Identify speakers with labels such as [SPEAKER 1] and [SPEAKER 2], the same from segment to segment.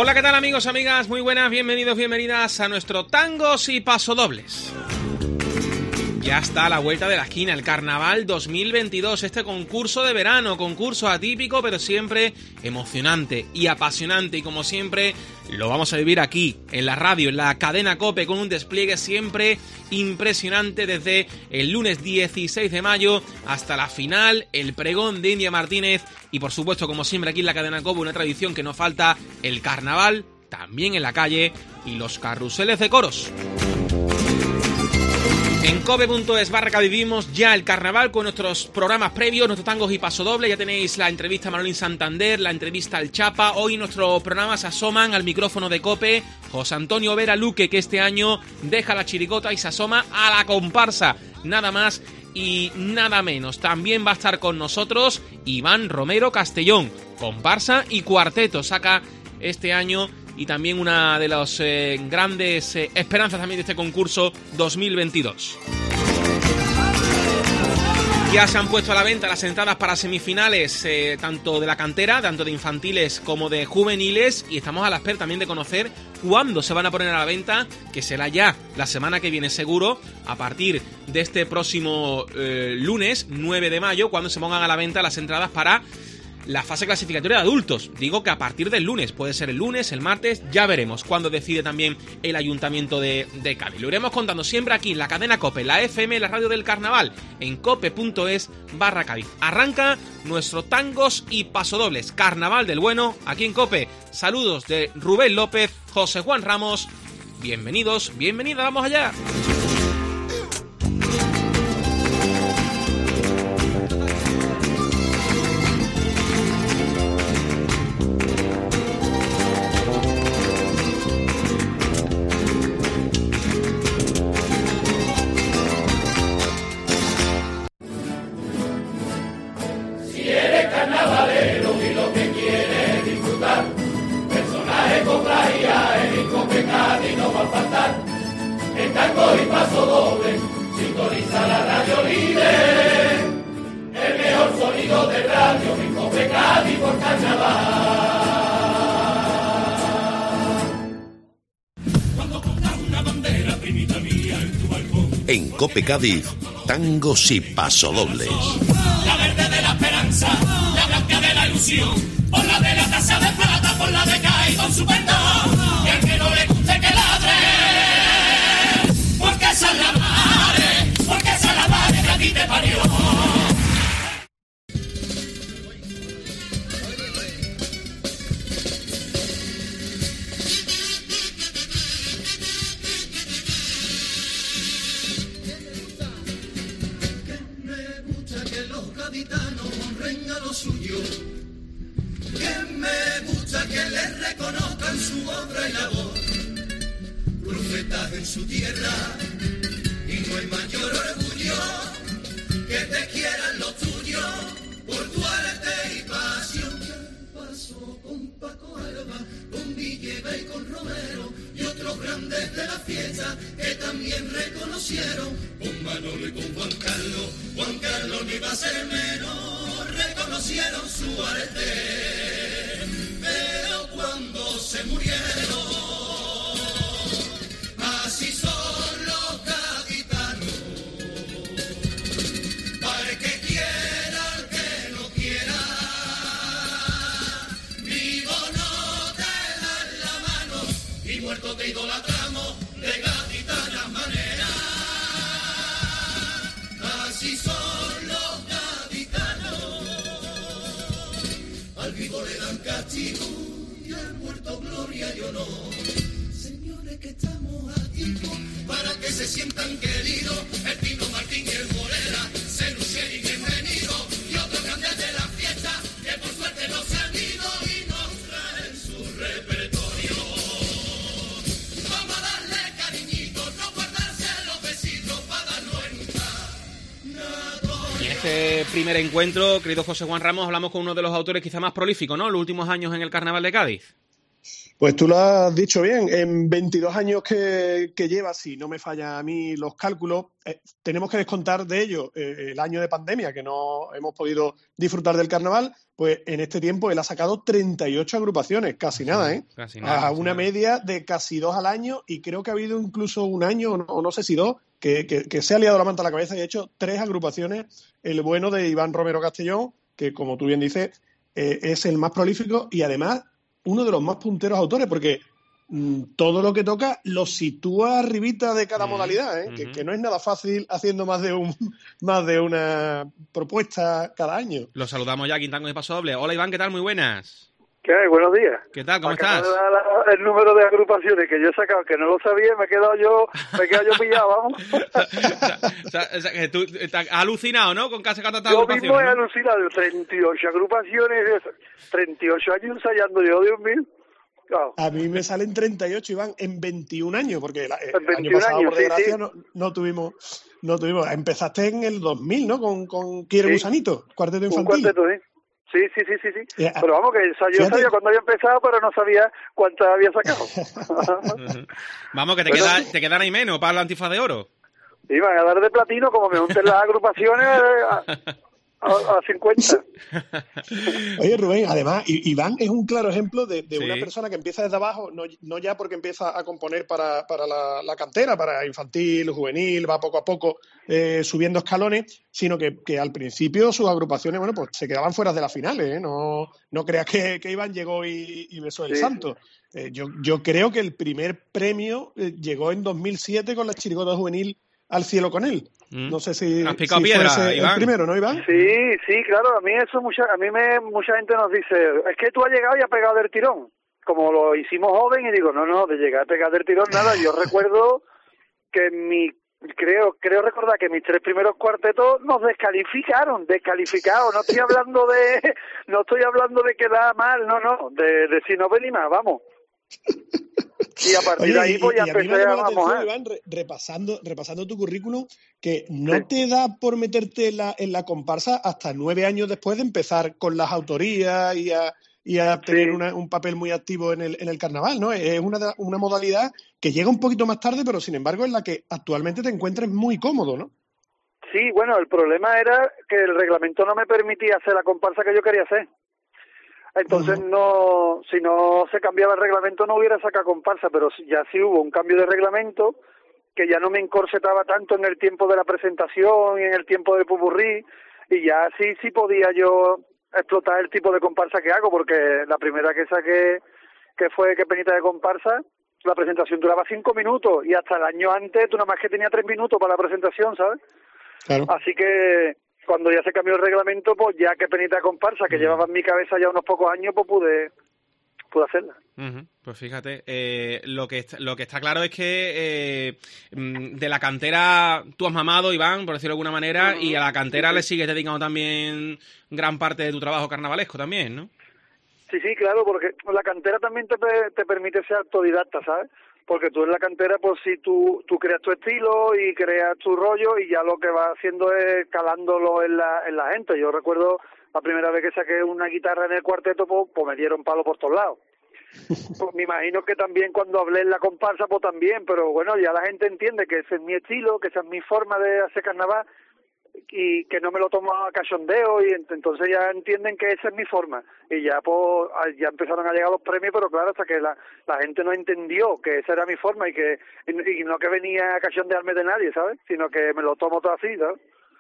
[SPEAKER 1] Hola, ¿qué tal amigos, amigas? Muy buenas, bienvenidos, bienvenidas a nuestro Tangos y Pasodobles. Ya está a la vuelta de la esquina el Carnaval 2022, este concurso de verano, concurso atípico pero siempre emocionante y apasionante, y como siempre lo vamos a vivir aquí, en la radio, en la cadena COPE, con un despliegue siempre impresionante desde el lunes 16 de mayo hasta la final, el pregón de India Martínez y por supuesto, como siempre aquí en la cadena COPE, una tradición que no falta, el carnaval, también en la calle, y los carruseles de coros. En cope.es/que vivimos ya el carnaval con nuestros programas previos, nuestros tangos y pasodobles. Ya tenéis la entrevista a Manolín Santander, la entrevista al Chapa. Hoy nuestros programas asoman al micrófono de Cope José Antonio Vera Luque, que este año deja la chirigota y se asoma a la comparsa. Nada más y nada menos. También va a estar con nosotros Iván Romero Castellón, comparsa y cuarteto. Saca este año y también una de las grandes esperanzas también de este concurso 2022. Ya se han puesto a la venta las entradas para semifinales, tanto de la cantera, tanto de infantiles como de juveniles, y estamos a la espera también de conocer cuándo se van a poner a la venta, que será ya la semana que viene seguro, a partir de este próximo lunes 9 de mayo, cuando se pongan a la venta las entradas para la fase clasificatoria de adultos. Digo que a partir del lunes, puede ser el lunes, el martes, ya veremos cuándo decide también el Ayuntamiento de Cádiz. Lo iremos contando siempre aquí en la cadena COPE, la FM, la radio del carnaval, en cope.es/Cádiz. Arranca nuestro Tangos y Pasodobles, Carnaval del Bueno, aquí en COPE. Saludos de Rubén López, José Juan Ramos. Bienvenidos, bienvenidas, vamos allá.
[SPEAKER 2] En Cope Cádiz, tangos y pasodobles.
[SPEAKER 3] La verde de la esperanza, la blanca de la ilusión, por la de la taza de plata, por la de Cádiz con su perdón, y al que no le guste que ladre, porque esa es la madre que aquí te parió.
[SPEAKER 4] En su tierra, y no hay mayor orgullo que te quieran los tuyos por tu arte y pasión. ¿Qué pasó con Paco Alba, con Villega y con Romero y otros grandes de la fiesta que también reconocieron? Con Manolo y con Juan Carlos no iba a ser menos, reconocieron su arte, pero cuando se murieron, así son los gaditanos, para el que quiera, el que no quiera, vivo no te dan la mano, y muerto te idolatramos de gaditanas maneras, así son los gaditanos, al vivo le dan castigo y al muerto gloria y honor. Que estamos a tiempo para que se sientan queridos el Pino Martín y el Morera, Celucher y bienvenido, y otros grandes de la fiesta que por suerte no se han ido y nos traen su repertorio. Vamos a darle cariñitos, no guardarse los besitos para darlo en
[SPEAKER 1] Y en este primer encuentro, querido José Juan Ramos, hablamos con uno de los autores quizá más prolíficos, ¿no?, los últimos años en el Carnaval de Cádiz.
[SPEAKER 5] Pues tú lo has dicho bien, en 22 años que lleva, si no me falla a mí los cálculos, tenemos que descontar de ello el año de pandemia, que no hemos podido disfrutar del carnaval, pues en este tiempo él ha sacado 38 agrupaciones, casi nada, ¿eh?
[SPEAKER 1] Casi nada,
[SPEAKER 5] A una media de casi 2 al año, y creo que ha habido incluso un año, o no sé si 2, que se ha liado la manta a la cabeza y ha hecho 3 agrupaciones, el bueno de Iván Romero Castellón, que como tú bien dices, es el más prolífico y además uno de los más punteros autores, porque todo lo que toca lo sitúa arribita de cada modalidad, ¿eh? Que no es nada fácil haciendo más de una propuesta cada año.
[SPEAKER 1] Lo saludamos ya, Quintango y Paso Doble. Hola Iván, ¿qué tal? Muy buenas.
[SPEAKER 6] ¿Qué hay? Buenos días.
[SPEAKER 1] ¿Qué tal? ¿Cómo
[SPEAKER 6] Acabo
[SPEAKER 1] estás?
[SPEAKER 6] de dar el número de agrupaciones que yo he sacado, que no lo sabía, me he quedado yo pillado, vamos.
[SPEAKER 1] o sea, que tú estás alucinado, ¿no? Con casi tantas
[SPEAKER 6] Yo
[SPEAKER 1] agrupaciones,
[SPEAKER 6] mismo he
[SPEAKER 1] ¿no?
[SPEAKER 6] alucinado, 38 agrupaciones, 38 años ensayando yo, Dios mío. Claro.
[SPEAKER 5] A mí me salen 38, Iván, en 21 años, porque el año
[SPEAKER 6] 21
[SPEAKER 5] pasado,
[SPEAKER 6] años,
[SPEAKER 5] por desgracia,
[SPEAKER 6] sí.
[SPEAKER 5] No tuvimos. Empezaste en el 2000, ¿no? Con Quiere
[SPEAKER 6] Sí.
[SPEAKER 5] Gusanito, cuarteto
[SPEAKER 6] Un
[SPEAKER 5] infantil.
[SPEAKER 6] cuarteto, ¿eh? Sí. Pero vamos, que yo
[SPEAKER 5] Fíjate.
[SPEAKER 6] sabía cuándo había empezado, pero no sabía cuántas había sacado.
[SPEAKER 1] Vamos, que
[SPEAKER 6] Bueno,
[SPEAKER 1] te quedan ahí menos para la antifa de oro.
[SPEAKER 6] Iban a dar de platino, como me junten las agrupaciones a 50.
[SPEAKER 5] Oye, Rubén, además, Iván es un claro ejemplo de
[SPEAKER 1] Sí.
[SPEAKER 5] una persona que empieza desde abajo, no ya porque empieza a componer para la cantera, para infantil, juvenil, va poco a poco subiendo escalones, sino que al principio sus agrupaciones, bueno, pues se quedaban fuera de las finales, ¿eh? No creas que Iván llegó y besó el
[SPEAKER 6] Sí.
[SPEAKER 5] santo. Yo creo que el primer premio llegó en 2007 con la chirigota juvenil Al cielo con él. No sé si,
[SPEAKER 1] Has picado piedra,
[SPEAKER 5] fuese
[SPEAKER 1] Iván.
[SPEAKER 5] el primero, ¿no, Iván?
[SPEAKER 6] Sí, claro, a mí mucha gente nos dice, es que tú has llegado y has pegado del tirón, como lo hicimos joven, y digo, no, de llegar a pegar del tirón nada. Yo recuerdo que creo recordar que mis 3 primeros cuartetos nos descalificados. No estoy hablando de quedar mal, no, de si no venir más, vamos. Y a partir de ahí pues ya
[SPEAKER 5] y a mí me
[SPEAKER 6] empecé
[SPEAKER 5] llama
[SPEAKER 6] a
[SPEAKER 5] la atención,
[SPEAKER 6] mojar.
[SPEAKER 5] Iván, repasando tu currículum, que no te da por meterte en la comparsa hasta 9 años después de empezar con las autorías y a tener un papel muy activo en el carnaval, ¿no? Es una modalidad que llega un poquito más tarde, pero sin embargo en la que actualmente te encuentres muy cómodo, ¿no?
[SPEAKER 6] Sí, bueno, el problema era que el reglamento no me permitía hacer la comparsa que yo quería hacer. Entonces si no se cambiaba el reglamento no hubiera sacado comparsa, pero ya sí hubo un cambio de reglamento que ya no me encorsetaba tanto en el tiempo de la presentación y en el tiempo del popurrí, y ya sí podía yo explotar el tipo de comparsa que hago, porque la primera que saqué, que fue Que penita de comparsa, la presentación duraba 5 minutos, y hasta el año antes tú nada más que tenía 3 minutos para la presentación, ¿sabes?
[SPEAKER 5] Claro.
[SPEAKER 6] Así que cuando ya se cambió el reglamento, pues ya Que penita de comparsa, que llevaba en mi cabeza ya unos pocos años, pues pude hacerla.
[SPEAKER 1] Pues fíjate, lo que está claro es que de la cantera tú has mamado, Iván, por decirlo de alguna manera, y a la cantera le sigues dedicando también gran parte de tu trabajo carnavalesco también, ¿no?
[SPEAKER 6] Sí, claro, porque la cantera también te permite ser autodidacta, ¿sabes? Porque tú en la cantera, pues sí, tú creas tu estilo y creas tu rollo, y ya lo que vas haciendo es calándolo en la gente. Yo recuerdo la primera vez que saqué una guitarra en el cuarteto, pues me dieron palo por todos lados. Pues me imagino que también cuando hablé en la comparsa, pues también, pero bueno, ya la gente entiende que ese es mi estilo, que esa es mi forma de hacer carnaval, y que no me lo tomo a cachondeo, y entonces ya entienden que esa es mi forma, y ya pues ya empezaron a llegar los premios, pero claro, hasta que la gente no entendió que esa era mi forma y no que venía a cachondearme de nadie, ¿sabes? Sino que me lo tomo todo así, ¿sabes?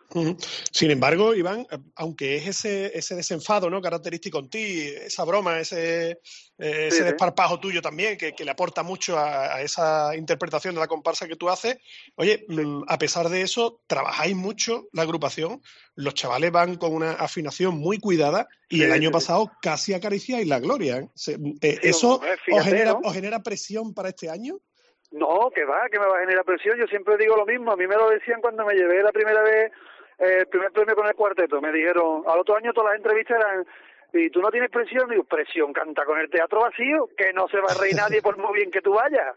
[SPEAKER 5] Sin embargo, Iván, aunque es ese desenfado, ¿no?, característico en ti, esa broma, ese desparpajo tuyo también, que le aporta mucho a esa interpretación de la comparsa que tú haces, oye, a pesar de eso, trabajáis mucho la agrupación, los chavales van con una afinación muy cuidada, y el año pasado casi acariciáis la gloria, ¿eh? ¿Eso
[SPEAKER 6] fíjate,
[SPEAKER 5] os genera presión para este año?
[SPEAKER 6] No, que me va a generar presión. Yo siempre digo lo mismo. A mí me lo decían cuando me llevé la primera vez el primer premio con el cuarteto. Me dijeron, al otro año todas las entrevistas eran, ¿y tú no tienes presión? Digo, presión, canta con el teatro vacío, que no se va a reír nadie por muy bien que tú vayas.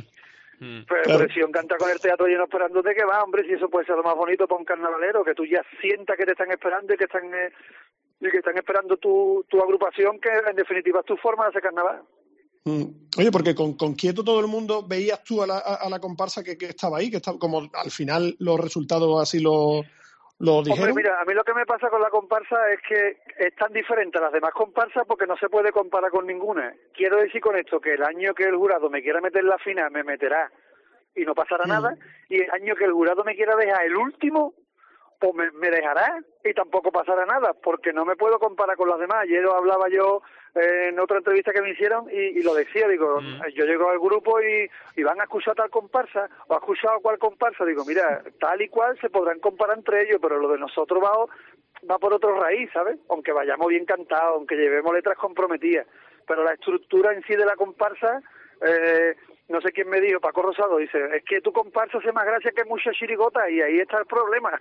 [SPEAKER 6] Pues
[SPEAKER 5] Claro.
[SPEAKER 6] presión, canta con el teatro lleno esperándote, que va, hombre, si eso puede ser lo más bonito para un carnavalero, que tú ya sientas que te están esperando y que están esperando tu agrupación, que en definitiva es tu forma de hacer carnaval.
[SPEAKER 5] Oye, porque con Quieto todo el mundo veías tú a la comparsa que estaba ahí, que estaba, como al final los resultados así lo dijeron.
[SPEAKER 6] Hombre, mira, a mí lo que me pasa con la comparsa es que es tan diferente a las demás comparsas porque no se puede comparar con ninguna. Quiero decir con esto que el año que el jurado me quiera meter la final me meterá y no pasará nada, y el año que el jurado me quiera dejar el último, pues me dejará y tampoco pasará nada, porque no me puedo comparar con las demás. Ayer lo hablaba yo en otra entrevista que me hicieron y lo decía, digo, yo llego al grupo y van a escuchar tal comparsa o ha escuchado cual comparsa, digo, mira, tal y cual se podrán comparar entre ellos, pero lo de nosotros va por otro raíz, ¿sabes? Aunque vayamos bien cantados, aunque llevemos letras comprometidas, pero la estructura en sí de la comparsa, no sé quién me dijo, Paco Rosado, dice, es que tu comparsa hace más gracia que mucha chirigota, y ahí está el problema.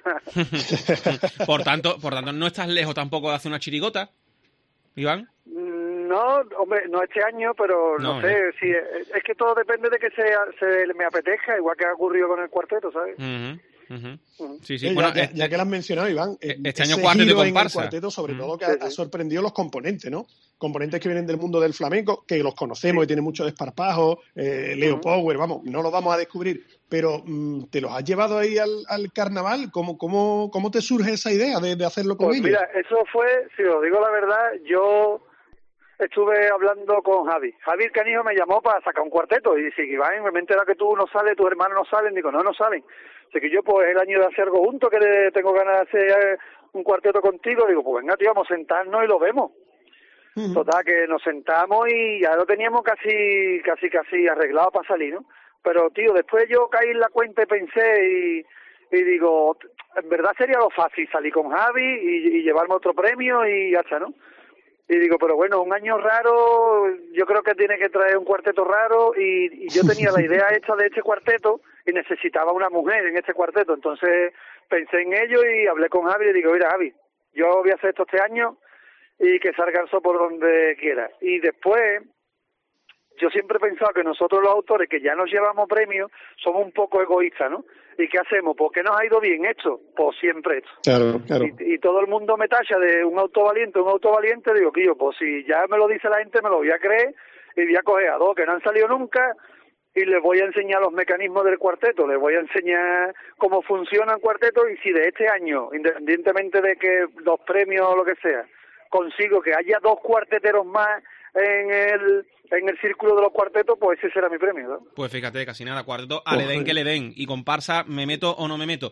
[SPEAKER 1] Por tanto, no estás lejos tampoco de hacer una chirigota, Iván.
[SPEAKER 6] No, hombre, no este año, pero no sé, si es que todo depende de que se me apetezca, igual que ha ocurrido con el cuarteto, ¿sabes?
[SPEAKER 1] Sí, bueno,
[SPEAKER 5] ya que lo has mencionado, Iván,
[SPEAKER 1] este año cuarteto de comparsa.
[SPEAKER 5] En el cuarteto, sobre todo, que ha sorprendido los componentes, ¿no? Componentes que vienen del mundo del flamenco, que los conocemos y tienen mucho desparpajo, Leo Power, vamos, no los vamos a descubrir, pero ¿te los has llevado ahí al carnaval? ¿Cómo te surge esa idea de hacerlo con ellos?
[SPEAKER 6] Mira, eso fue, si os digo la verdad, yo estuve hablando con Javi. Javi el Canijo me llamó para sacar un cuarteto y dice, Iván, me entera que tú no sales, tus hermanos no salen. Digo, no salen. Así que yo, pues, el año de hacer algo juntos, que tengo ganas de hacer un cuarteto contigo. Digo, pues venga, tío, vamos a sentarnos y lo vemos. Total, que nos sentamos y ya lo teníamos casi arreglado para salir, ¿no? Pero, tío, después yo caí en la cuenta y pensé y digo, en verdad sería lo fácil salir con Javi y llevarme otro premio y ya está, ¿no? Y digo, pero bueno, un año raro, yo creo que tiene que traer un cuarteto raro y yo tenía la idea hecha de este cuarteto y necesitaba una mujer en este cuarteto. Entonces pensé en ello y hablé con Javi y digo, mira, Javi, yo voy a hacer esto este año y que salga el sol por donde quiera. Y después, yo siempre he pensado que nosotros los autores que ya nos llevamos premios somos un poco egoístas, ¿no? ¿Y qué hacemos? ¿Por qué nos ha ido bien esto? Pues siempre esto.
[SPEAKER 5] Claro.
[SPEAKER 6] Y todo el mundo me tacha de un autovaliente, digo, que yo, pues si ya me lo dice la gente, me lo voy a creer y voy a coger a dos que no han salido nunca y les voy a enseñar los mecanismos del cuarteto, les voy a enseñar cómo funciona el cuarteto y si de este año, independientemente de que los premios o lo que sea, consigo que haya dos cuarteteros más en el círculo de los cuartetos, pues ese será mi premio, ¿no?
[SPEAKER 1] Pues fíjate, casi nada, cuarteto a le den que le den, y comparsa, ¿me meto o no me meto?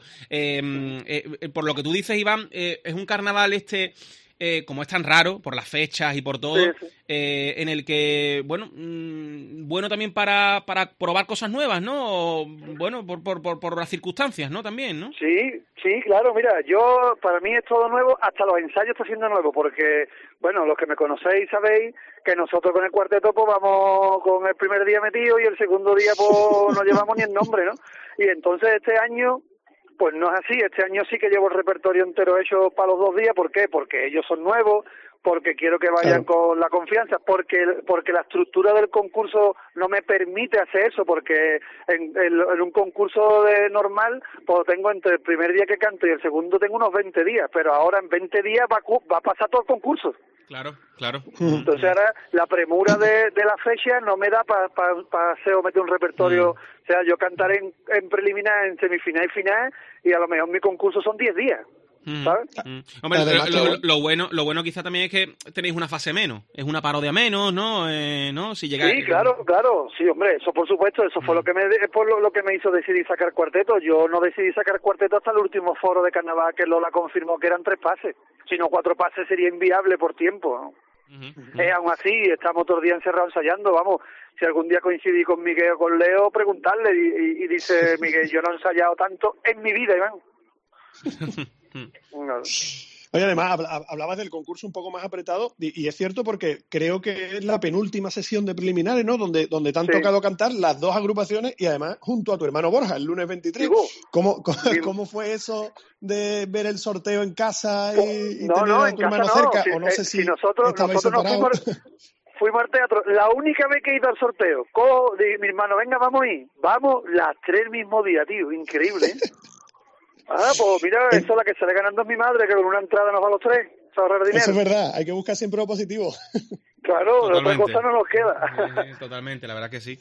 [SPEAKER 1] Por lo que tú dices, Iván, es un carnaval como es tan raro, por las fechas y por todo,
[SPEAKER 6] sí.
[SPEAKER 1] En el que, bueno también para probar cosas nuevas, ¿no? O, bueno, por las circunstancias, ¿no? También, ¿no?
[SPEAKER 6] Sí, claro, mira, para mí es todo nuevo, hasta los ensayos está siendo nuevo, porque, bueno, los que me conocéis sabéis que nosotros con el cuarteto pues vamos con el primer día metido y el segundo día pues no llevamos ni el nombre, ¿no? Y entonces este año, pues no es así, este año sí que llevo el repertorio entero hecho para los 2 días, ¿por qué? Porque ellos son nuevos, porque quiero que vayan con la confianza, porque la estructura del concurso no me permite hacer eso, porque en un concurso normal pues tengo entre el primer día que canto y el segundo tengo unos 20 días, pero ahora en 20 días va a pasar todo el concurso.
[SPEAKER 1] Claro.
[SPEAKER 6] Entonces ahora la premura de la fecha no me da para hacer o meter un repertorio. O sea, yo cantaré en preliminar, en semifinal y final, y a lo mejor mi concurso son 10 días. ¿Sabes?
[SPEAKER 1] Hombre, lo bueno quizá también es que tenéis una fase menos, es una parodia menos, ¿no? ¿No? Si llega...
[SPEAKER 6] Sí, claro, sí, hombre, eso por supuesto, eso fue lo que me hizo decidir sacar cuarteto. Yo no decidí sacar cuarteto hasta el último foro de carnaval que Lola confirmó que eran 3 pases, si no 4 pases sería inviable por tiempo, ¿no? Aún así, estamos todos los días encerrados ensayando, vamos, si algún día coincidí con Miguel o con Leo, preguntarle, y dice Miguel, yo no he ensayado tanto en mi vida, Iván.
[SPEAKER 5] Oye, además, hablabas del concurso un poco más apretado y es cierto porque creo que es la penúltima sesión de preliminares, ¿no? Donde te han tocado cantar las 2 agrupaciones y además junto a tu hermano Borja, el lunes 23. ¿Cómo fue eso de ver el sorteo en casa y tener a tu hermano cerca? O no sé si
[SPEAKER 6] nosotros fuimos al teatro. La única vez que he ido al sorteo, mi hermano, venga, vamos a ir. Vamos las 3 el mismo día, tío. Increíble, ¿eh? Pues mira, eso es la que sale ganando es mi madre, que con una entrada nos va a los 3. Ahorrar dinero.
[SPEAKER 5] Eso es verdad, hay que buscar siempre lo positivo.
[SPEAKER 6] Claro,
[SPEAKER 1] Totalmente.
[SPEAKER 6] otra cosa no nos queda.
[SPEAKER 1] Totalmente, la verdad que sí.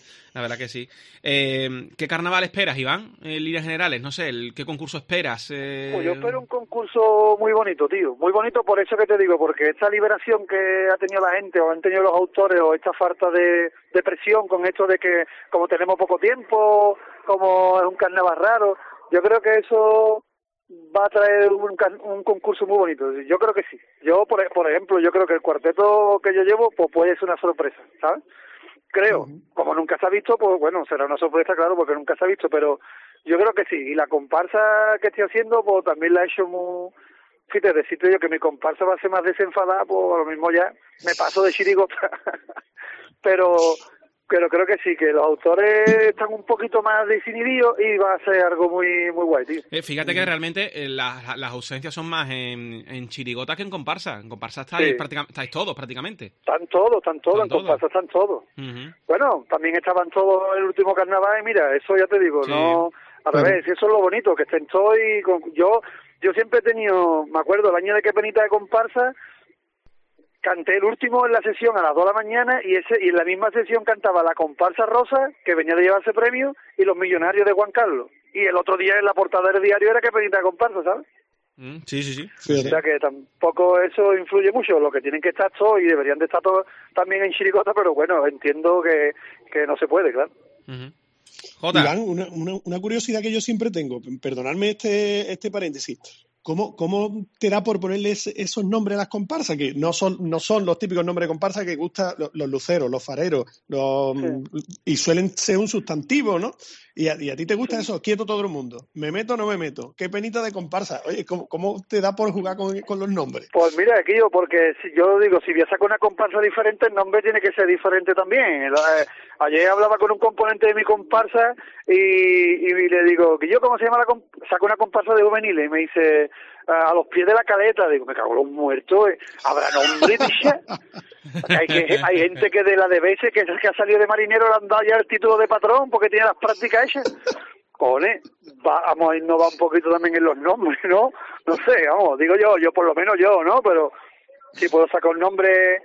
[SPEAKER 1] ¿Qué carnaval esperas, Iván? En líneas generales, no sé, ¿qué concurso esperas?
[SPEAKER 6] Pues yo espero un concurso muy bonito, tío. Muy bonito por eso que te digo, porque esta liberación que ha tenido la gente, o han tenido los autores, o esta falta de presión con esto de que, como tenemos poco tiempo, como es un carnaval raro, yo creo que eso va a traer un concurso muy bonito. Yo creo que sí. Yo, por ejemplo, yo creo que el cuarteto que yo llevo pues puede ser una sorpresa, ¿sabes? Creo. Como nunca se ha visto, pues bueno, será una sorpresa, claro, porque nunca se ha visto, pero yo creo que sí. Y la comparsa que estoy haciendo, pues también la he hecho muy... Fíjate, decirte yo que mi comparsa va a ser más desenfadada, pues lo mismo ya me paso de chirigota. Pero creo que sí, que los autores están un poquito más desinhibidos y va a ser algo muy muy guay, tío.
[SPEAKER 1] Fíjate que realmente las ausencias son más en chirigota que en comparsa. En comparsa estáis todos, prácticamente.
[SPEAKER 6] Están todos, en comparsa están todos. Bueno, también estaban todos en el último carnaval y mira, eso ya te digo, sí. No... Al revés, eso es lo bonito, que estén todos y... Yo siempre he tenido, me acuerdo, el año de que penita de comparsa, canté el último en la sesión a las 2 de la mañana y en la misma sesión cantaba la comparsa rosa, que venía de llevarse premio, y los millonarios de Juan Carlos. Y el otro día en la portada del diario era que penita de comparsa, ¿sabes?
[SPEAKER 1] Sí.
[SPEAKER 6] O sea que tampoco eso influye mucho, lo que tienen que estar todos y deberían de estar todos también en chirigota, pero bueno, entiendo que no se puede, claro.
[SPEAKER 1] Jota.
[SPEAKER 5] Iván, una curiosidad que yo siempre tengo, perdonadme este paréntesis. ¿Cómo te da por ponerle esos nombres a las comparsas? Que no son los típicos nombres de comparsa que gustan los luceros, los fareros, y suelen ser un sustantivo, ¿no? Y a ti te gusta eso, quieto todo el mundo. ¿Me meto o no me meto? ¿Qué penita de comparsa? Oye, ¿cómo te da por jugar con los nombres?
[SPEAKER 6] Pues mira, Quillo, porque yo digo, si voy a sacar una comparsa diferente, el nombre tiene que ser diferente también. Ayer hablaba con un componente de mi comparsa y le digo, Quillo, ¿cómo se llama la comparsa? Saco una comparsa de juveniles y me dice, a los pies de la caleta. Digo, me cago en los muertos, ¿habrá nombre, tisha? Hay gente que de la de veces que ha salido de marinero le han dado ya el título de patrón porque tiene las prácticas hechas. Cojones, vamos a innovar un poquito también en los nombres, ¿no? No sé, vamos, digo yo por lo menos yo, ¿no? Pero si puedo sacar un nombre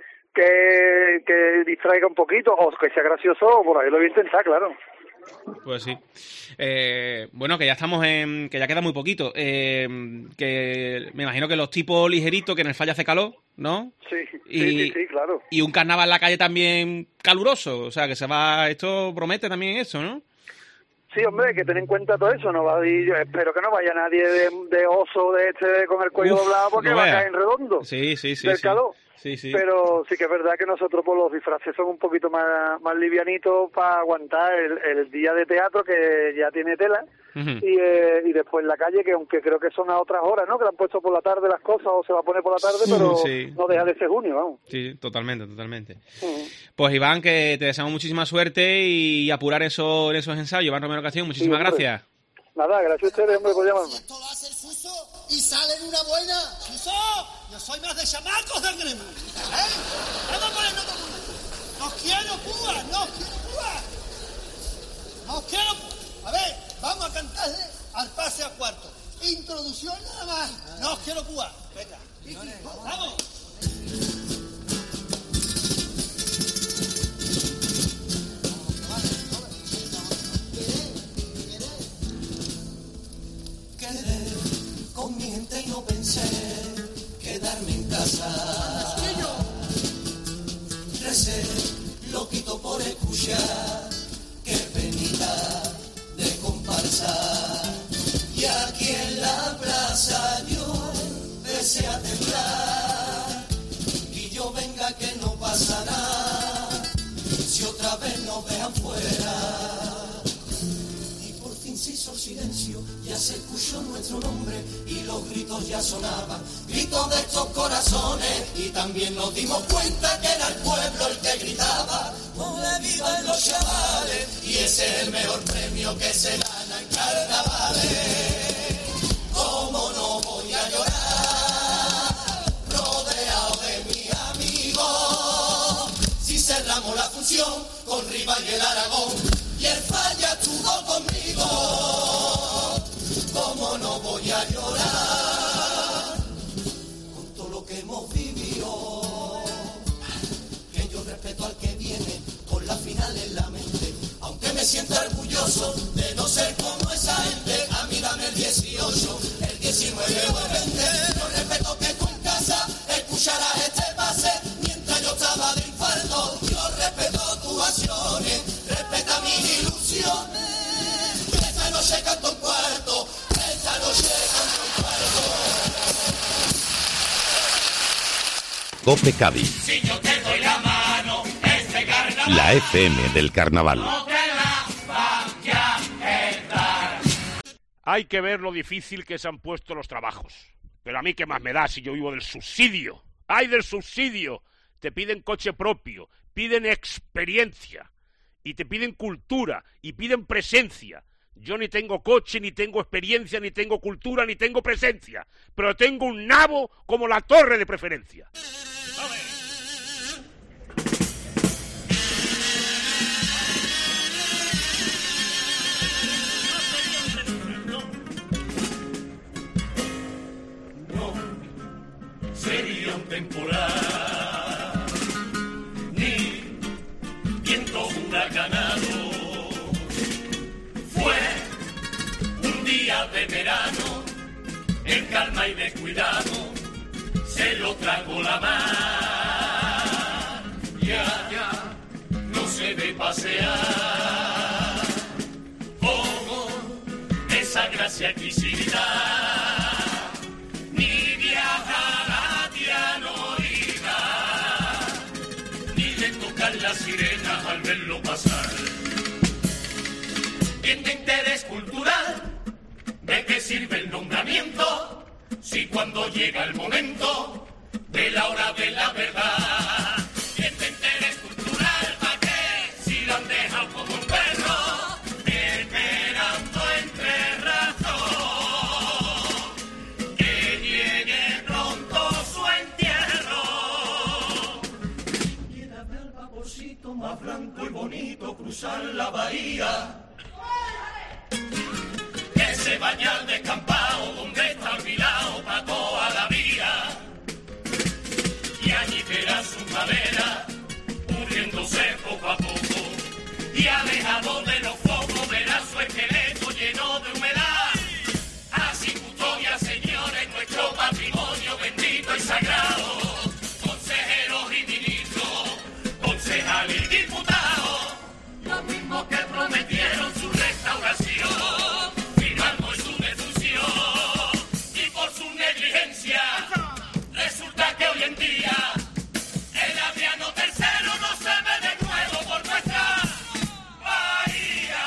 [SPEAKER 6] que distraiga un poquito o que sea gracioso, por ahí lo voy a intentar, claro.
[SPEAKER 1] Pues sí. Bueno, que ya estamos que ya queda muy poquito. Que me imagino que los tipos ligeritos, que en el Falla hace calor, ¿no?
[SPEAKER 6] Sí, claro.
[SPEAKER 1] Y un carnaval en la calle también caluroso. O sea, que esto promete también eso, ¿no?
[SPEAKER 6] Sí, hombre, que ten en cuenta todo eso. No va yo espero que no vaya nadie de oso con el cuello doblado porque no va a caer en redondo.
[SPEAKER 1] Sí.
[SPEAKER 6] Del calor.
[SPEAKER 1] Sí.
[SPEAKER 6] Pero sí que es verdad que nosotros por los disfraces son un poquito más livianitos para aguantar el día de teatro que ya tiene tela. Y después en la calle, que aunque creo que son a otras horas, ¿no? Que le han puesto por la tarde las cosas o se va a poner por la tarde, pero no deja de ser junio, vamos.
[SPEAKER 1] Sí, totalmente. Pues Iván, que te deseamos muchísima suerte y apurar en esos ensayos. Iván Romero Castellón, muchísimas gracias.
[SPEAKER 6] Nada, gracias a ustedes, hombre, por llamarme.
[SPEAKER 7] Esto lo hace el Suso y sale en una buena.
[SPEAKER 3] ¡Suso! Yo soy más de chamacos del gremio. Vamos a ponernos todo el mundo. ¡Nos quiero púa! A ver, vamos a cantarle al pase a cuarto. Introducción nada más. ¡Nos quiero púa! Venga, vamos.
[SPEAKER 4] Con mi gente y no pensé quedarme en casa. Recé, loquito por escuchar que penita de comparsa. Y aquí en la plaza yo empecé a temblar. Y yo venga que no pasa nada si otra vez nos dejan fuera. Se hizo silencio, ya se escuchó nuestro nombre y los gritos ya sonaban, gritos de estos corazones, y también nos dimos cuenta que era el pueblo el que gritaba, ¡ole vivan los chavales! Y ese es el mejor premio que se gana en carnavales. ¿Cómo no voy a llorar? Rodeado de mis amigos, si cerramos la función con Riva y el Aragón. Y el Falla estuvo conmigo, ¿cómo no voy a llorar? Con todo lo que hemos vivido, que yo siente orgulloso de no ser como esa gente. A mí dame el 18, el 19 o el 20. Yo respeto que tú en casa escucharás este pase mientras yo estaba de infarto. Yo respeto tus acciones, respeta mis ilusiones. Esta noche canto un cuarto, esta noche canto un cuarto.
[SPEAKER 2] Cope Cádiz.
[SPEAKER 3] Si yo te doy la mano, este carnaval.
[SPEAKER 2] La FM del carnaval.
[SPEAKER 3] No te la vaya a dar.
[SPEAKER 8] Hay que ver lo difícil que se han puesto los trabajos. Pero a mí qué más me da si yo vivo del subsidio. ¡Ay, del subsidio! Te piden coche propio, piden experiencia, y te piden cultura, y piden presencia. Yo ni tengo coche, ni tengo experiencia, ni tengo cultura, ni tengo presencia. Pero tengo un nabo como la torre de preferencia.
[SPEAKER 3] Sería un temporal, ni viento huracanado. Fue un día de verano, en calma y descuidado, se lo tragó la mar. Ya no se ve pasear, como esa gracia quisiera, ni viajar a Dianorita, ni le tocar las sirenas al verlo pasar. Bien de interés cultural, ¿de qué sirve el nombramiento? Si cuando llega el momento de la hora de la verdad. Bien de interés cultural, ¿para qué? Si lo han dejado como un perro, esperando entre razón, que llegue pronto su entierro. Quiera ver el vaporcito más blanco y bonito cruzar la bahía, que se baña al descampado donde está olvidado para toda la vida, y allí verá su madera pudriéndose poco a poco, y alejado de los focos verá su esqueleto lleno de humedad. Así custodia, señores, nuestro patrimonio bendito y sagrado, consejeros y ministros, concejales y diputados, los mismos que prometieron su restauración, firmando su defunción, y por su negligencia resulta que hoy en día el Adriano III no se ve de nuevo por nuestra bahía.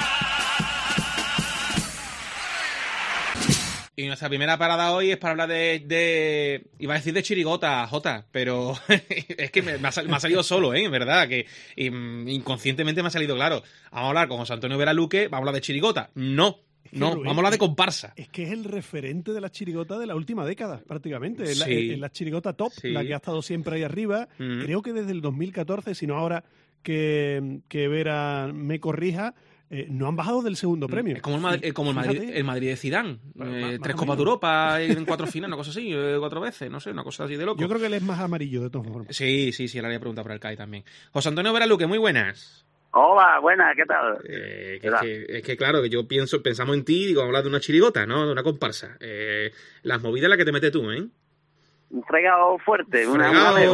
[SPEAKER 1] Y nuestra primera parada hoy es para hablar de iba a decir de chirigota, Jota, pero es que me ha salido solo, en verdad, que inconscientemente me ha salido claro. Vamos a hablar con José Antonio Veraluque, vamos a hablar de chirigota. No, vamos a hablar de comparsa.
[SPEAKER 5] Es que es el referente de la chirigota de la última década, prácticamente.
[SPEAKER 1] Sí.
[SPEAKER 5] Es la chirigota top,
[SPEAKER 1] Sí.
[SPEAKER 5] la que ha estado siempre ahí arriba. Creo que desde el 2014, si no ahora que Vera me corrija, no han bajado del segundo premio.
[SPEAKER 1] Es como el Madrid de Zidane.
[SPEAKER 5] Más
[SPEAKER 1] 3
[SPEAKER 5] o
[SPEAKER 1] Copas
[SPEAKER 5] menos.
[SPEAKER 1] de Europa en 4 finales, una cosa así, 4 veces, no sé, una cosa así de loco.
[SPEAKER 5] Yo creo que él es más amarillo, de todas formas.
[SPEAKER 1] Sí, le haría pregunta por el CAI también. José Antonio Veraluque, muy buenas.
[SPEAKER 9] Hola, buenas, ¿qué tal?
[SPEAKER 1] Es que claro, que pensamos en ti y digo, hablar de una chirigota, ¿no? De una comparsa. Las movidas en las que te metes tú, ¿eh?
[SPEAKER 9] Un fregado fuerte, un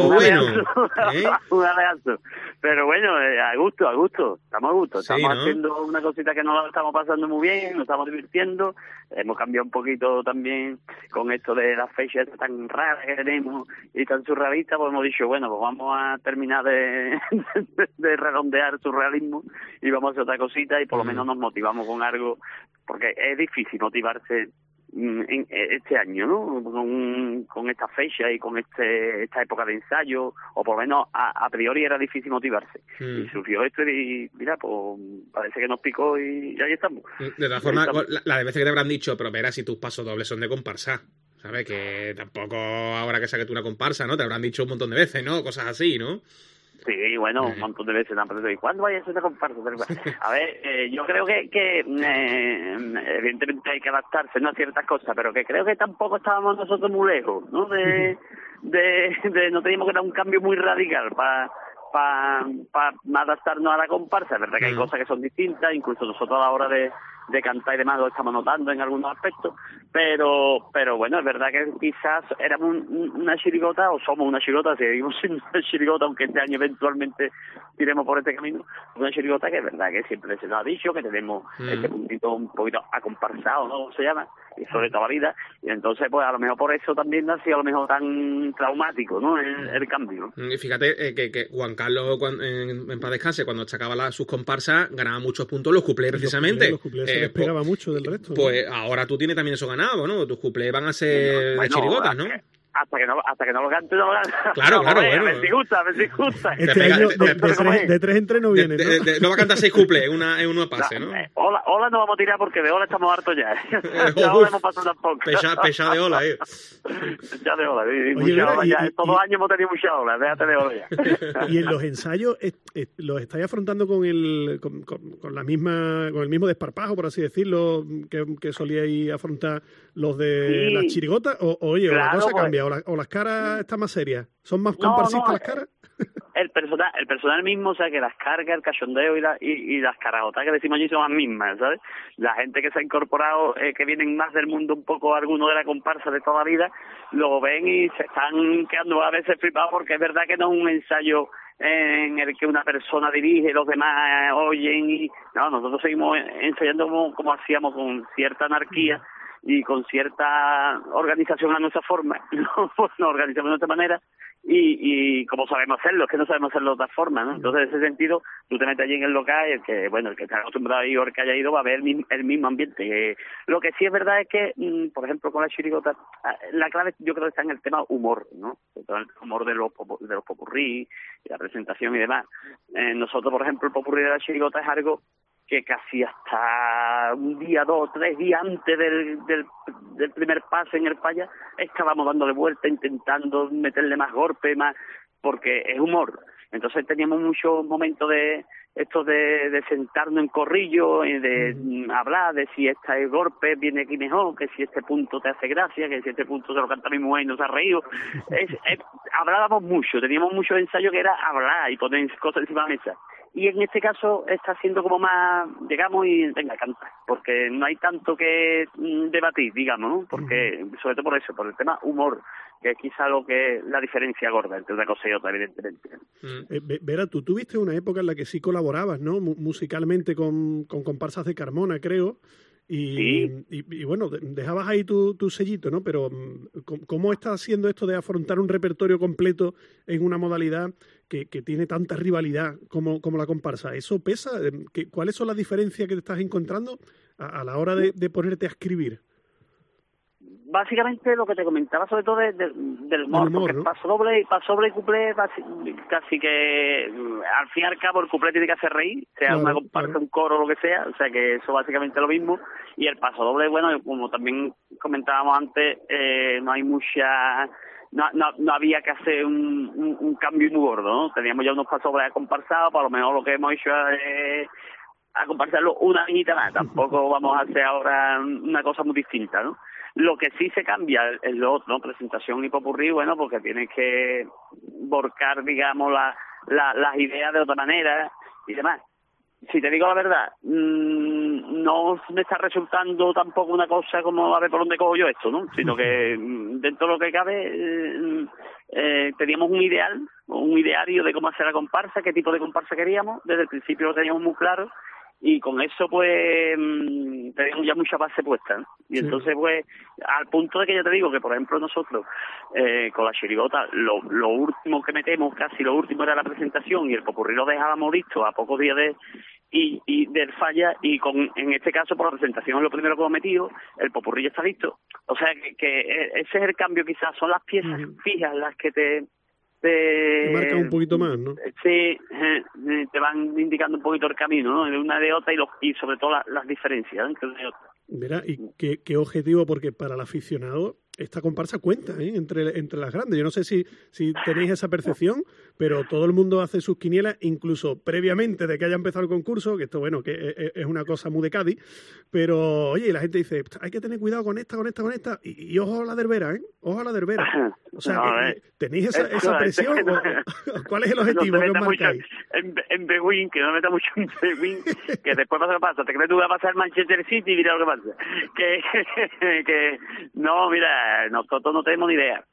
[SPEAKER 9] aleazo. Pero bueno, a gusto, estamos a gusto.
[SPEAKER 1] Sí,
[SPEAKER 9] Estamos
[SPEAKER 1] ¿no?
[SPEAKER 9] haciendo una cosita que nos la estamos pasando muy bien, nos estamos divirtiendo. Hemos cambiado un poquito también con esto de las fechas tan raras que tenemos y tan surrealistas, pues hemos dicho, bueno, pues vamos a terminar de redondear el surrealismo y vamos a hacer otra cosita y por lo menos nos motivamos con algo, porque es difícil motivarse en este año, ¿no? Con esta fecha y con esta época de ensayo, o por lo menos a priori era difícil motivarse. Y surgió esto y mira, pues parece que nos picó y ahí estamos.
[SPEAKER 1] De todas formas, la de veces que te habrán dicho, pero verás si tus pasos dobles son de comparsa, ¿sabes? Que tampoco ahora que saques tú una comparsa, ¿no? Te habrán dicho un montón de veces, ¿no? Cosas así, ¿no?
[SPEAKER 9] Sí, bueno, un montón de veces. ¿Y cuándo vaya a ser una comparsa? A ver, yo creo que evidentemente hay que adaptarse, ¿no?, a ciertas cosas, pero que creo que tampoco estábamos nosotros muy lejos, ¿no? No teníamos que dar un cambio muy radical para adaptarnos a la comparsa. Es verdad que hay cosas que son distintas, incluso nosotros a la hora de cantar y demás lo estamos notando en algunos aspectos, pero bueno, es verdad que quizás éramos una chirigota, o somos una chirigota, seguimos siendo una chirigota, aunque este año eventualmente tiremos por este camino, una chirigota que es verdad que siempre se nos ha dicho que tenemos este puntito un poquito acomparsado, ¿no? ¿Cómo se llama? Y sobre toda la vida, y entonces pues a lo mejor por eso también ha sido a lo mejor tan traumático, ¿no? El cambio.
[SPEAKER 1] Y fíjate que Juan Carlos, en paz descanse, cuando sacaba sus comparsas, ganaba muchos puntos los cuplés, precisamente.
[SPEAKER 10] Los cuplés se despegaba mucho del resto.
[SPEAKER 1] Pues ahora tú tienes también eso ganado, ¿no? Tus cuplés van a ser de chirigotas, ¿no?
[SPEAKER 9] Hasta que no lo cante, no lo cante.
[SPEAKER 1] Claro,
[SPEAKER 9] bueno.
[SPEAKER 1] A
[SPEAKER 9] ver si gusta.
[SPEAKER 10] Este año de tres en tres no viene, ¿no?
[SPEAKER 1] No va a cantar 6 cuplés en una pase, ¿no?
[SPEAKER 9] Ola no vamos a tirar porque de Ola estamos hartos ya. Ya Ola hemos pasado tampoco.
[SPEAKER 1] Pesa de Ola,
[SPEAKER 9] Ya de Ola, mucha Ola ya. Todos los años hemos tenido mucha Ola, déjate de Ola ya.
[SPEAKER 10] Y en los ensayos, ¿los estáis afrontando con el mismo desparpajo, por así decirlo, que solíais afrontar los de las chirigotas? Oye, claro, la cosa cambia, o las caras están más serias. ¿Son más comparsistas las caras?
[SPEAKER 9] El personal mismo, o sea, que las cargas, el cachondeo y las carajotas que decimos allí son las mismas, ¿sabes? La gente que se ha incorporado, que vienen más del mundo un poco, alguno de la comparsa de toda la vida, lo ven y se están quedando a veces flipados porque es verdad que no es un ensayo en el que una persona dirige y los demás oyen y no, nosotros seguimos ensayando como hacíamos, con cierta anarquía y con cierta organización a nuestra forma, nos organizamos de otra manera y como sabemos hacerlo, es que no sabemos hacerlo de otra forma, ¿no? Entonces, en ese sentido, tú te metes allí en el local y el que está acostumbrado a ir o el que haya ido va a ver el mismo ambiente. Lo que sí es verdad es que, por ejemplo, con la chirigota, la clave yo creo que está en el tema humor, ¿no? El humor de los popurrí, la presentación y demás. Nosotros, por ejemplo, el popurrí de la chirigota es algo que casi hasta un día, 2, 3 días antes del primer pase en el falla estábamos dándole vuelta, intentando meterle más golpe, porque es humor. Entonces teníamos muchos momentos de sentarnos en corrillo, de hablar de si este golpe viene aquí mejor, que si este punto te hace gracia, que si este punto se lo canta mi mujer y nos ha reído. Hablábamos mucho, teníamos muchos ensayos que era hablar y poner cosas encima de la mesa. Y en este caso está siendo como más, llegamos y venga, canta, porque no hay tanto que debatir, digamos, ¿no? Porque, sobre todo por eso, por el tema humor, que es quizá lo que la diferencia gorda entre una cosa y otra, evidentemente.
[SPEAKER 10] Vera, tú tuviste una época en la que sí colaborabas, ¿no? Musicalmente con comparsas de Carmona, creo. Y bueno, dejabas ahí tu sellito, ¿no? Pero ¿cómo está haciendo esto de afrontar un repertorio completo en una modalidad que tiene tanta rivalidad como la comparsa? ¿Eso pesa? ¿Cuáles son las diferencias que te estás encontrando a la hora de ponerte a escribir?
[SPEAKER 9] Básicamente lo que te comentaba, sobre todo del humor, porque ¿no? paso doble y cuplé casi que al fin y al cabo el cuplé tiene que hacer reír, sea una comparsa, un coro o lo que sea, o sea que eso básicamente es lo mismo, y el paso doble, bueno, como también comentábamos antes, no hay mucha... No había que hacer un cambio muy gordo, ¿no? Teníamos ya unos pasos dobles comparsados, para lo mejor lo que hemos hecho es a comparsarlo una viñita más, tampoco vamos a hacer ahora una cosa muy distinta, ¿no? Lo que sí se cambia es lo otro, ¿no? Presentación y popurrí, bueno, porque tienes que volcar, digamos, las ideas de otra manera y demás. Si te digo la verdad, no me está resultando tampoco una cosa como a ver por dónde cojo yo esto, ¿no? Sino que dentro de lo que cabe teníamos un ideario de cómo hacer la comparsa, qué tipo de comparsa queríamos, desde el principio lo teníamos muy claro. Y con eso, pues, tenemos ya mucha base puesta, ¿no? Y entonces, pues, al punto de que ya te digo que, por ejemplo, nosotros, con la chirigota, lo último que metemos, casi lo último era la presentación, y el popurrí lo dejábamos listo a pocos días y del falla, y en este caso, por la presentación es lo primero que hemos metido, el popurrí ya está listo. O sea, que ese es el cambio, quizás, son las piezas fijas las que te
[SPEAKER 10] marca un poquito más, ¿no?
[SPEAKER 9] Sí, te van indicando un poquito el camino, ¿no? De una de otra y sobre todo las diferencias entre una y otra.
[SPEAKER 10] Mira, ¿y qué objetivo? Porque para el aficionado esta comparsa cuenta, entre las grandes. Yo no sé si tenéis esa percepción, pero todo el mundo hace sus quinielas, incluso previamente de que haya empezado el concurso, que esto, bueno, que es una cosa muy de Cádiz, pero, oye, la gente dice, hay que tener cuidado con esta, y ojo a la derbera, ojo a la derbera. O sea, no, ¿tenéis esa presión? ¿Cuál es el objetivo que os marcáis?
[SPEAKER 9] En Bewin, que no meta mucho en Bewin, que después pasa lo que pasa. ¿Te crees que tú vas a pasar Manchester City y mira lo que pasa? Que no, mira, nosotros no tenemos ni idea.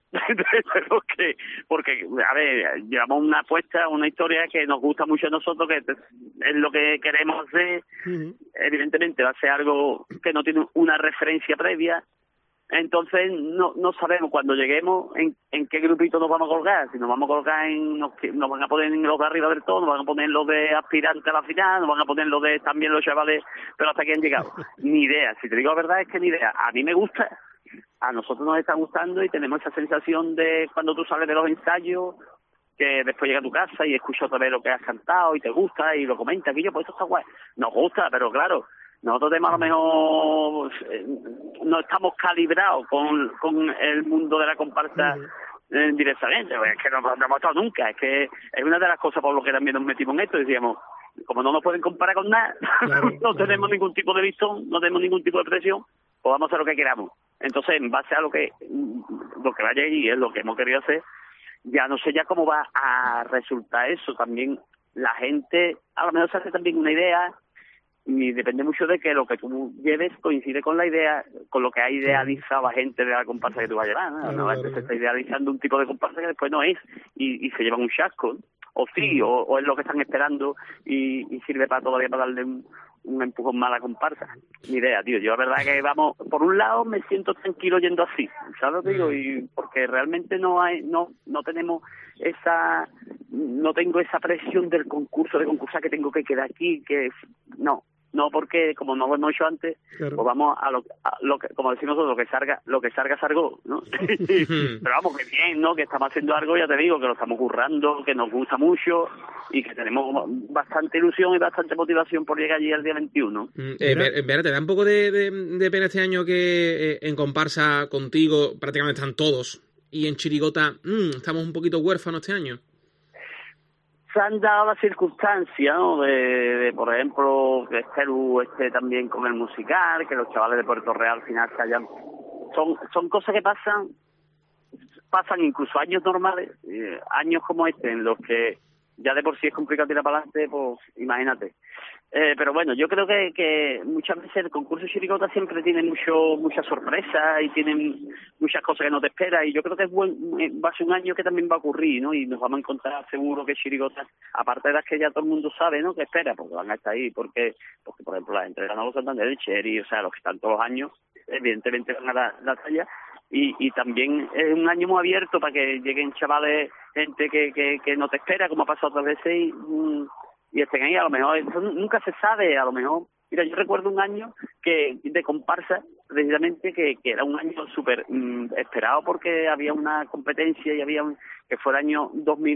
[SPEAKER 9] porque, a ver, llevamos una apuesta, una historia que nos gusta mucho a nosotros, que es lo que queremos hacer. Evidentemente va a ser algo que no tiene una referencia previa. Entonces no sabemos cuando lleguemos en qué grupito nos vamos a colgar. Si nos vamos a colgar nos van a poner en los de arriba del todo, nos van a poner los de aspirantes a la final, nos van a poner los de también los chavales, pero hasta aquí han llegado. Ni idea, si te digo la verdad es que ni idea. A mí me gusta, a nosotros nos está gustando y tenemos esa sensación de cuando tú sales de los ensayos, que después llega a tu casa y escuchas otra vez lo que has cantado y te gusta y lo comentas, que yo, pues esto está guay. Nos gusta, pero claro, nosotros tenemos a lo mejor no estamos calibrados con el mundo de la comparsa directamente, es que no hemos estado nunca, es que es una de las cosas por lo que también nos metimos en esto, decíamos, como no nos pueden comparar con nada, no tenemos ningún tipo de listón, no tenemos ningún tipo de presión, pues vamos a hacer lo que queramos. Entonces, en base a lo que vaya y es lo que hemos querido hacer, ya no sé ya cómo va a resultar eso. También la gente a lo mejor se hace también una idea y depende mucho de que lo que tú lleves coincide con la idea, con lo que ha idealizado la gente de la comparsa que tú vas a llevar, ¿no? La gente se está idealizando un tipo de comparsa que después no es y se llevan un chasco, ¿no? O sí, o es lo que están esperando y sirve para todavía para darle un empujón más a la comparsa. Ni idea, tío. Yo la verdad que vamos, por un lado me siento tranquilo yendo así, ¿sabes lo que digo? Y porque realmente no tenemos no tengo esa presión del concurso, de concursar que tengo que quedar aquí, no, porque como no lo hemos hecho antes, claro, pues vamos a lo que, como decimos nosotros, lo que salga, salgó, ¿no? Pero vamos, que bien, ¿no? Que estamos haciendo algo, ya te digo, que lo estamos currando, que nos gusta mucho y que tenemos bastante ilusión y bastante motivación por llegar allí el día 21.
[SPEAKER 1] Vera, ¿te da un poco de pena este año que en comparsa contigo prácticamente están todos y en chirigota estamos un poquito huérfanos este año?
[SPEAKER 9] Se han dado las circunstancias, ¿no? De por ejemplo, que Esteru esté también con el musical, que los chavales de Puerto Real al final se hayan... Son cosas que pasan incluso años normales, años como este, en los que ya de por sí es complicado tirar para adelante, pues imagínate. Pero bueno, yo creo que muchas veces el concurso de chirigota siempre tiene mucha sorpresa y tienen muchas cosas que no te esperas, y yo creo que va a ser un año que también va a ocurrir, ¿no? Y nos vamos a encontrar seguro que chirigotas, aparte de las que ya todo el mundo sabe, ¿no?, que espera, porque van a estar ahí, porque por ejemplo la gente de Ganado Santander, el Cherry, o sea, los que están todos los años, evidentemente van a dar la talla. Y también es un año muy abierto para que lleguen chavales, gente que no te espera, como ha pasado otras veces, y estén ahí. A lo mejor eso nunca se sabe, a lo mejor. Mira, yo recuerdo un año de comparsa, precisamente, que era un año súper esperado, porque había una competencia y que fue el año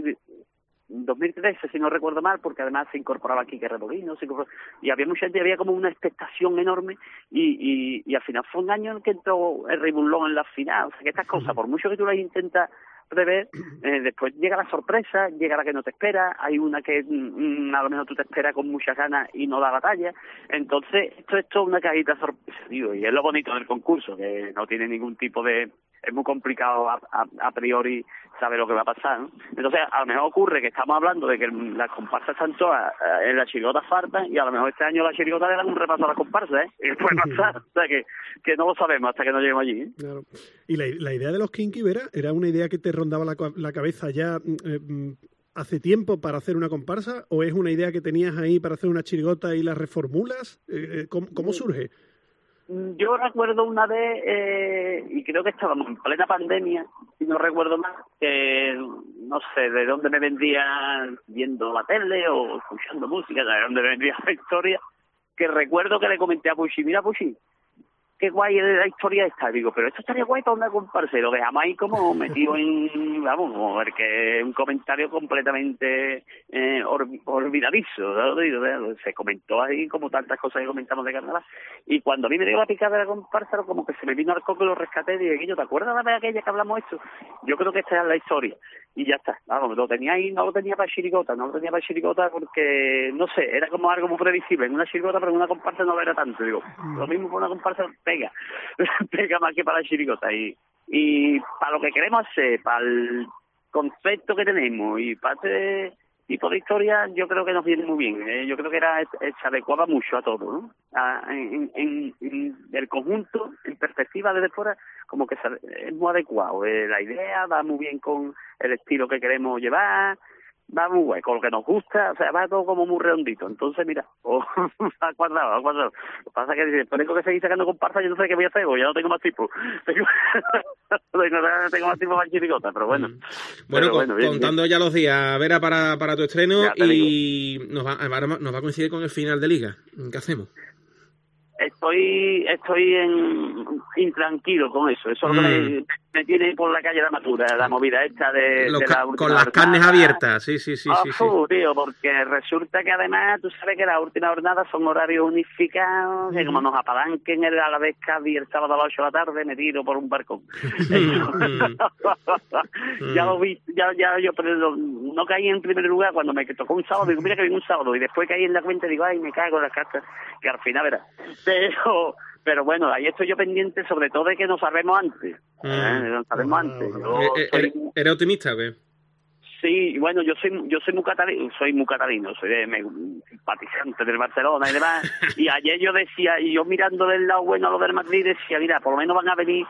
[SPEAKER 9] 2013, si no recuerdo mal, porque además se incorporaba Quique Rebolino, y había mucha gente, había como una expectación enorme, y al final fue un año en el que entró el Rey Burlón en la final. O sea, que estas cosas, por mucho que tú las intentas prever, después llega la sorpresa, llega la que no te espera, hay una que a lo mejor tú te esperas con muchas ganas y no da la talla. Entonces esto es toda una cajita sorpresa, digo, y es lo bonito del concurso, que no tiene ningún tipo de... Es muy complicado a priori saber lo que va a pasar, ¿no? Entonces, a lo mejor ocurre que estamos hablando de que las comparsas están todas en la chirigota faltan, y a lo mejor este año la chirigota le dan un repaso a las comparsas, ¿eh? Y puede pasar, o sea que no lo sabemos hasta que no lleguemos allí, ¿eh?
[SPEAKER 10] Claro. Y la idea de los Kinky, Vera, ¿era una idea que te rondaba la cabeza ya hace tiempo para hacer una comparsa, o es una idea que tenías ahí para hacer una chirigota y la reformulas? ¿Cómo surge?
[SPEAKER 9] Yo recuerdo una vez, y creo que estábamos en plena pandemia, si no recuerdo mal, que no sé de dónde me vendría, viendo la tele o escuchando música, de dónde me vendría la historia, que recuerdo que le comenté a Puchi, mira Puchi, qué guay es la historia esta. Digo, pero esto estaría guay para una comparsa. Y lo dejamos ahí como metido en, vamos, como ver que es un comentario completamente olvidadizo, ¿no? Se comentó ahí como tantas cosas que comentamos de carnaval. Y cuando a mí me dio la picada de la comparsa, como que se me vino al coco y lo rescaté. Y dije, ¿te acuerdas la vez aquella que hablamos esto? Yo creo que esta es la historia. Y ya está, vamos, lo tenía ahí, no lo tenía para chirigota porque, no sé, era como algo muy previsible. En una chirigota, pero en una comparsa no lo era tanto. Digo, lo mismo con una comparsa pega más que para la chirigota. Y para lo que queremos hacer, para el concepto que tenemos y para este tipo de historia, yo creo que nos viene muy bien. Yo creo que se adecuaba mucho a todo, ¿no? En el conjunto, en perspectiva desde fuera, como que es muy adecuado. La idea va muy bien con el estilo que queremos llevar, va muy guay, con lo que nos gusta, o sea, va todo como muy redondito. Entonces, mira, ha cuadrado. Lo que pasa es que después que seguir sacando comparsa, yo no sé qué voy a hacer, ya no tengo más tiempo. Tengo más tiempo para chirigota, pero bueno.
[SPEAKER 1] Bueno,
[SPEAKER 9] bien,
[SPEAKER 1] contando
[SPEAKER 9] bien.
[SPEAKER 1] Ya los días, Vera, para tu estreno, y nos va a coincidir con el final de Liga. ¿Qué hacemos?
[SPEAKER 9] Estoy intranquilo con eso. Eso es lo que me tiene por la calle de Amatura, la movida esta de la última
[SPEAKER 1] con las carnes abiertas, sí.
[SPEAKER 9] Tío, porque resulta que además tú sabes que las últimas jornadas son horarios unificados, que como nos apalanquen a la vez Cádiz el sábado a las 8 de la tarde, me tiro por un barco. Ya lo vi, yo pero no caí en primer lugar cuando me tocó un sábado, digo, mira que viene un sábado, y después caí en la cuenta y digo, ay, me cago en las cartas, que al final verás. Pero bueno, ahí estoy yo pendiente sobre todo de que nos salvemos antes. Nos salvemos antes.
[SPEAKER 1] ¿Eres optimista o qué?
[SPEAKER 9] Sí, bueno, yo soy muy catalino, soy simpatizante del Barcelona y demás. Y ayer yo decía, y yo mirando del lado bueno a lo del Madrid, decía, mira, por lo menos van a venir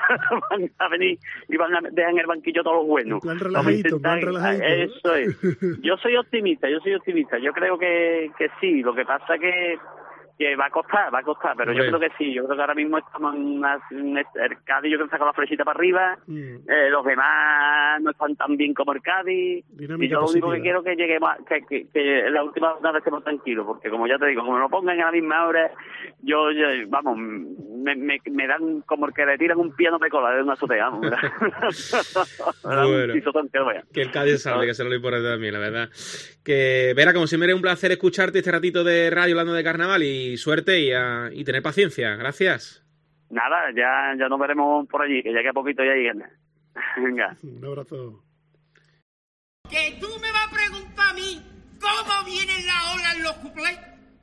[SPEAKER 9] y van a dejar en el banquillo todos los buenos.
[SPEAKER 10] Plan relajadito.
[SPEAKER 9] Eso es. Yo soy optimista. Yo creo que sí. Lo que pasa que va a costar, pero yo creo que sí. Yo creo que ahora mismo estamos en el Cádiz, yo creo que saca la flechita para arriba, los demás no están tan bien como el Cádiz,
[SPEAKER 10] dinámica
[SPEAKER 9] y yo lo único
[SPEAKER 10] positiva.
[SPEAKER 9] que quiero es que lleguemos, que en la última jornada estemos tranquilos, porque como ya te digo, como me lo pongan a la misma hora, yo vamos, me dan como el que le tiran un piano de cola de una azotea, vamos.
[SPEAKER 1] Bueno, que el Cádiz sabe que se lo importante también, la verdad. Que, Vera, como siempre es un placer escucharte este ratito de radio hablando de carnaval, y suerte y tener paciencia. Gracias.
[SPEAKER 9] Nada, ya nos veremos por allí, que ya que a poquito ya llegan. Venga.
[SPEAKER 10] Un abrazo.
[SPEAKER 7] Que tú me vas a preguntar a mí cómo vienen las olas en los cuplés.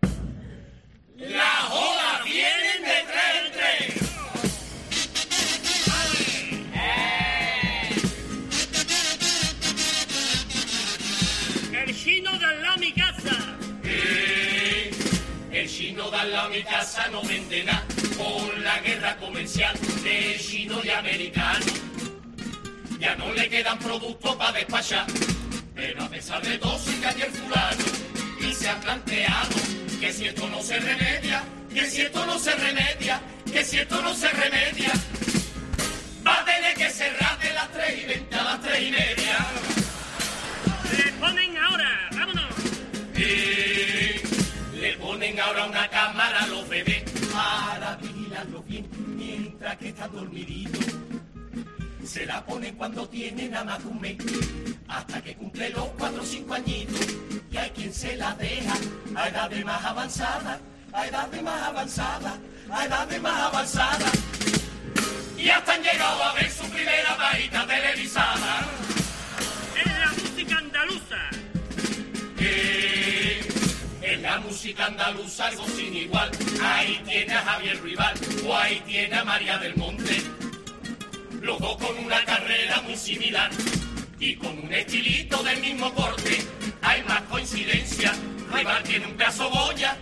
[SPEAKER 3] Las olas vienen de 3 en 3.
[SPEAKER 7] El chino de al lado de mi casa.
[SPEAKER 3] El chino de al lado de mi casa no vende nada por la guerra comercial de chino y americano. Ya no le quedan productos para despachar, pero a pesar de todo sigue allí el fulano y se ha planteado que si esto no se remedia, va a tener que cerrar de las 3:20 a las 3:30.
[SPEAKER 7] Le ponen ahora, vámonos.
[SPEAKER 3] Le ponen ahora una cámara a los bebés para vigilarlo bien mientras que están dormiditos. Se la ponen cuando tienen nada más de un mes, hasta que cumple los 4 o 5 añitos. Y hay quien se la deja a edades más avanzadas, y hasta han llegado a ver su primera varita televisada.
[SPEAKER 7] Es la música andaluza.
[SPEAKER 3] En la música andaluza algo sin igual. Ahí tiene a Javier Ruibal o ahí tiene a María del Monte. Los dos con una carrera muy similar y con un estilito del mismo corte. Hay más coincidencia. Ruibal tiene un pedazo Goya,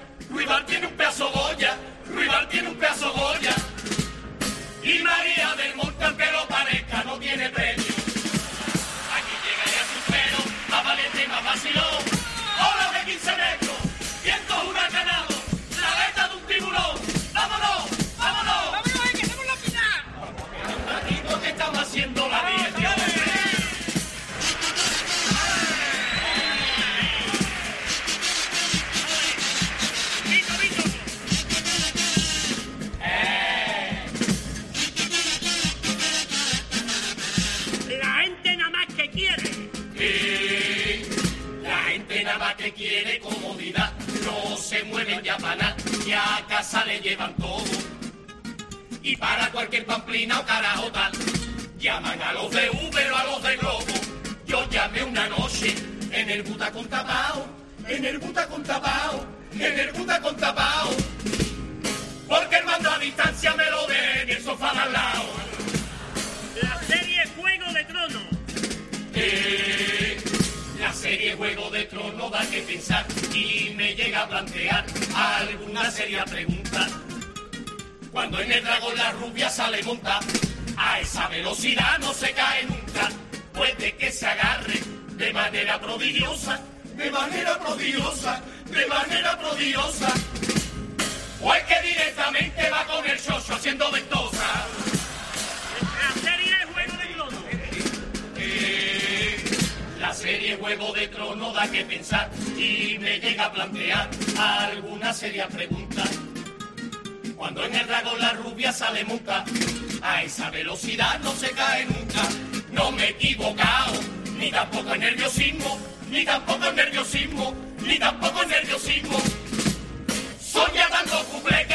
[SPEAKER 3] y María del Monte, aunque lo parezca, no tiene premio. Aquí llega ya su pelo, más valiente y más vacilón. Olas de 15 metros, vientos huracanados, la aleta de un tiburón. ¡Vámonos!
[SPEAKER 7] Que somos los finales.
[SPEAKER 3] Un ratito que estamos haciendo la vida. casa le llevan todo. Y para cualquier pamplina o carajo tal, llaman a los de Uber o a los de Globo. Yo llamé una noche en el butacón tapao, en el butacón tapao, en el butacón tapao, porque el mando a distancia me lo dé en el sofá de al lado.
[SPEAKER 7] La serie Juego de Tronos.
[SPEAKER 3] La serie Juego de Tronos da que pensar y me llega a plantear alguna seria pregunta. Cuando en el dragón la rubia sale monta, a esa velocidad no se cae nunca. Puede que se agarre de manera prodigiosa, de manera prodigiosa, de manera prodigiosa. O es que directamente va con el chocho haciendo ventosa.
[SPEAKER 7] La serie Juego de Tronos.
[SPEAKER 3] La serie Juego de Tronos da que pensar y me llega a plantear alguna seria pregunta. Cuando en el dragón la rubia sale monta, a esa velocidad no se cae nunca. No me he equivocado, ni tampoco en nerviosismo, ni tampoco en nerviosismo, ni tampoco en nerviosismo. Soña dando cuplé